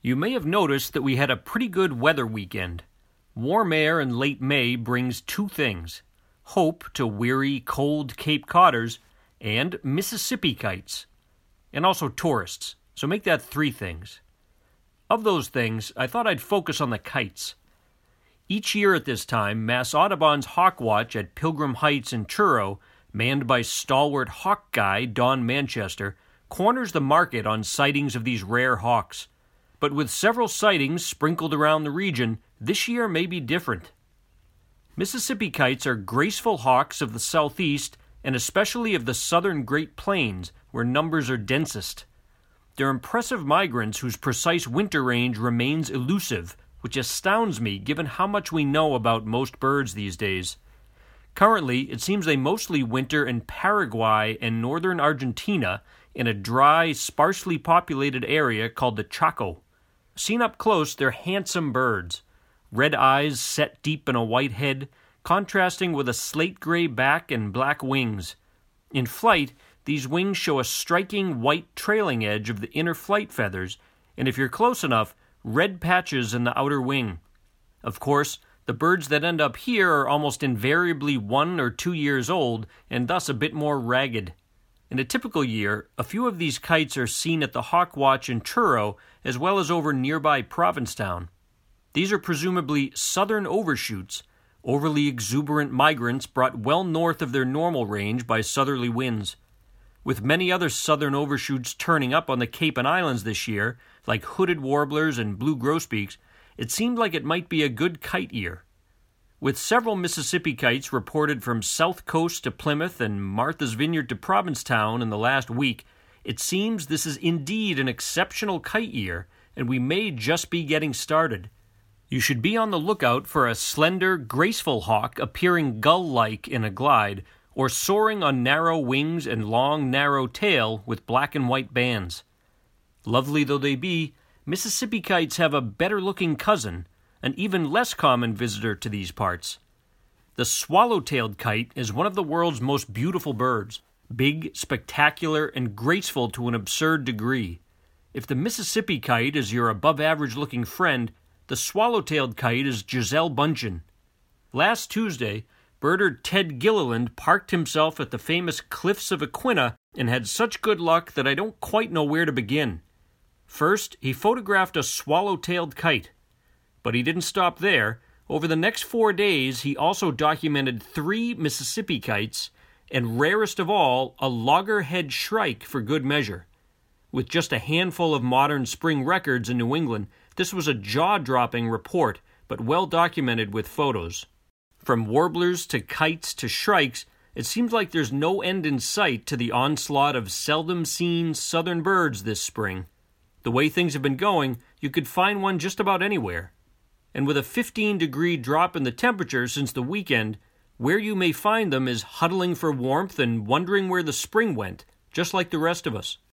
You may have noticed that we had a pretty good weather weekend. Warm air in late May brings two things: hope to weary, cold Cape Codders, and Mississippi kites. And also tourists, so make that three things. Of those things, I thought I'd focus on the kites. Each year at this time, Mass Audubon's Hawk Watch at Pilgrim Heights in Truro, manned by stalwart hawk guy Don Manchester, corners the market on sightings of these rare hawks. But with several sightings sprinkled around the region, this year may be different. Mississippi kites are graceful hawks of the southeast and especially of the southern Great Plains, where numbers are densest. They're impressive migrants whose precise winter range remains elusive, which astounds me given how much we know about most birds these days. Currently, it seems they mostly winter in Paraguay and northern Argentina in a dry, sparsely populated area called the Chaco. Seen up close, they're handsome birds. Red eyes set deep in a white head, contrasting with a slate-gray back and black wings. In flight, these wings show a striking white trailing edge of the inner flight feathers, and if you're close enough, red patches in the outer wing. Of course, the birds that end up here are almost invariably 1 or 2 years old, and thus a bit more ragged. In a typical year, a few of these kites are seen at the Hawk Watch in Truro, as well as over nearby Provincetown. These are presumably southern overshoots, overly exuberant migrants brought well north of their normal range by southerly winds. With many other southern overshoots turning up on the Cape and Islands this year, like hooded warblers and blue grosbeaks, it seemed like it might be a good kite year. With several Mississippi kites reported from South Coast to Plymouth and Martha's Vineyard to Provincetown in the last week, it seems this is indeed an exceptional kite year, and we may just be getting started. You should be on the lookout for a slender, graceful hawk appearing gull-like in a glide, or soaring on narrow wings and long, narrow tail with black and white bands. Lovely though they be, Mississippi kites have a better-looking cousin, an even less common visitor to these parts. The swallow-tailed kite is one of the world's most beautiful birds, big, spectacular, and graceful to an absurd degree. If the Mississippi kite is your above-average-looking friend, the swallow-tailed kite is Giselle Bundchen. Last Tuesday, birder Ted Gilliland parked himself at the famous Cliffs of Aquina and had such good luck that I don't quite know where to begin. First, he photographed a swallow-tailed kite. But he didn't stop there. Over the next 4 days, he also documented 3 Mississippi kites, and rarest of all, a loggerhead shrike for good measure. With just a handful of modern spring records in New England, this was a jaw-dropping report, but well documented with photos. From warblers to kites to shrikes, it seems like there's no end in sight to the onslaught of seldom-seen southern birds this spring. The way things have been going, you could find one just about anywhere. And with a 15-degree drop in the temperature since the weekend, where you may find them is huddling for warmth and wondering where the spring went, just like the rest of us.